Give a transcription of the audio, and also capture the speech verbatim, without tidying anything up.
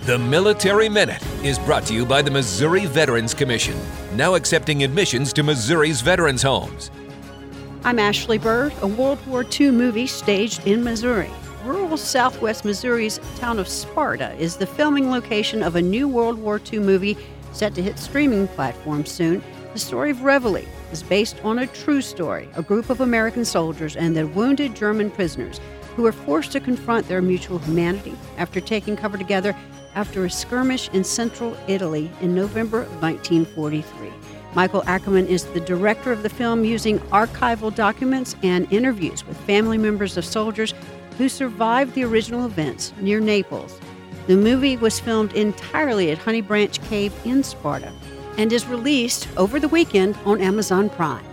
The Military Minute is brought to you by the Missouri Veterans Commission, now accepting admissions to Missouri's veterans' homes. I'm Ashley Bird. A World War Two movie staged in Missouri. Rural southwest Missouri's town of Sparta is the filming location of a new World War Two movie set to hit streaming platforms soon. The story of Reveille is based on a true story, a group of American soldiers and their wounded German prisoners who were forced to confront their mutual humanity after taking cover together after a skirmish in central Italy in November of nineteen forty-three. Michael Ackerman is the director of the film, using archival documents and interviews with family members of soldiers who survived the original events near Naples. The movie was filmed entirely at Honey Branch Cave in Sparta and is released over the weekend on Amazon Prime.